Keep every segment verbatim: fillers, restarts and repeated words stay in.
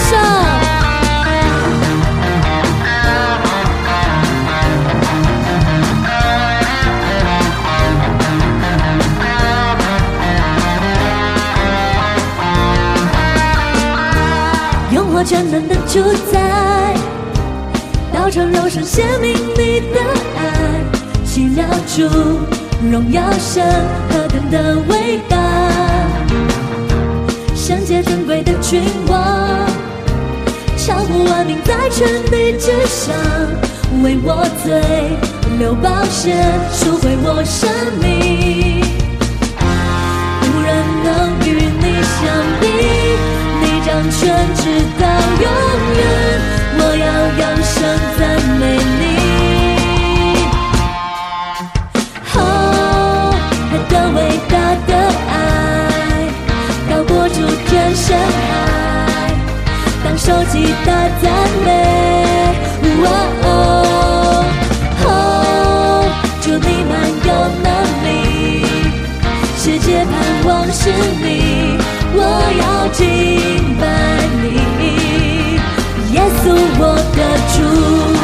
手。用我全能的主宰，道成肉身显明你的爱，奇妙主，荣耀神，何等的伟大！圣洁尊贵的君王，超乎万民，在全地之上，为我罪流宝血，赎回我生命。无人能与你相比，你掌权直到永远，我要扬声赞美你。哦，他的伟大的爱高过诸天深海，当受极大赞美。哦哦哦，主你满有能力，世界盼望是你，我要敬拜你，耶稣我的主。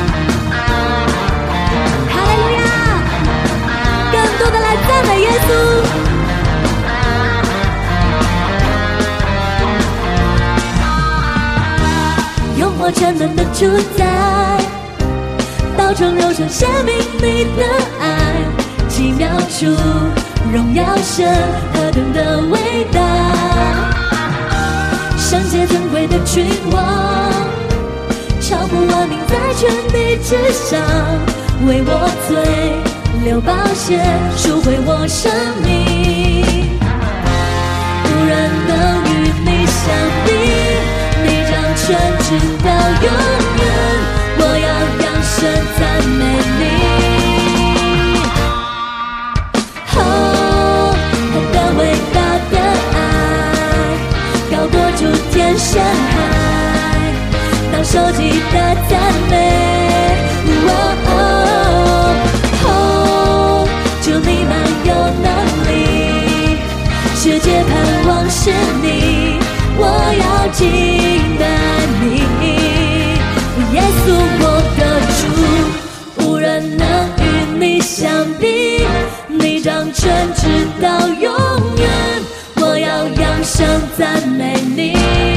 哈利路亚！更多的来赞美耶稣。用我全能的主宰，道成肉身显明你的爱，奇妙主，荣耀神，何等的伟大！圣洁尊贵的君王，超乎万民，在全地之上，为我罪流宝血，赎回我生命。无人能与你相比，你掌权直到永远，我要扬声赞美你。诸天深海，当受极大赞美。哦哦哦，主你满有能力，世界盼望是你，我要敬拜你，耶稣我的主，无人能与你相比，你掌权直到永远，我要扬声赞美你。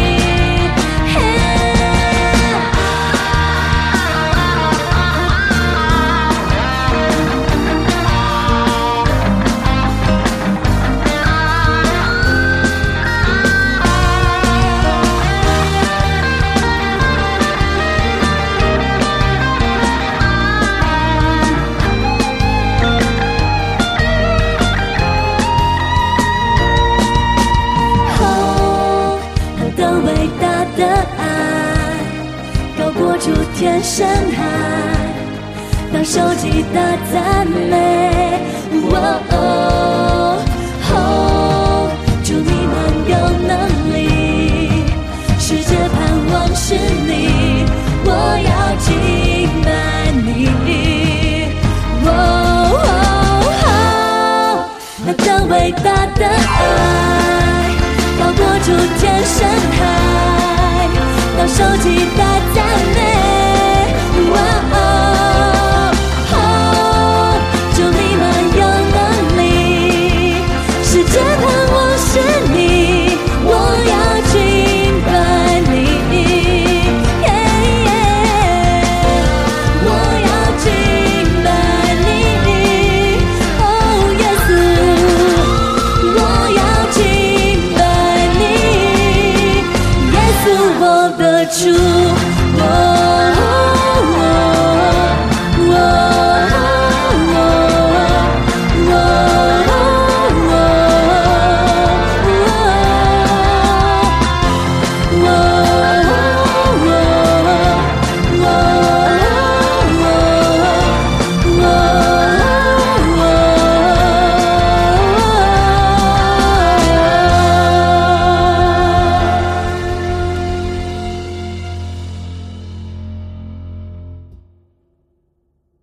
诸天深海，当受极大赞美。哦哦哦，主你满有能力，世界盼望是你，我要敬拜你。哦哦哦，那更伟大的爱，高过诸天深海，当受极大赞美。哦哦哦，主你满有能力，世界盼望是你，我要敬拜你。Yeah, yeah, 我要敬拜你。哦，耶稣，我要敬拜你，耶稣我的主。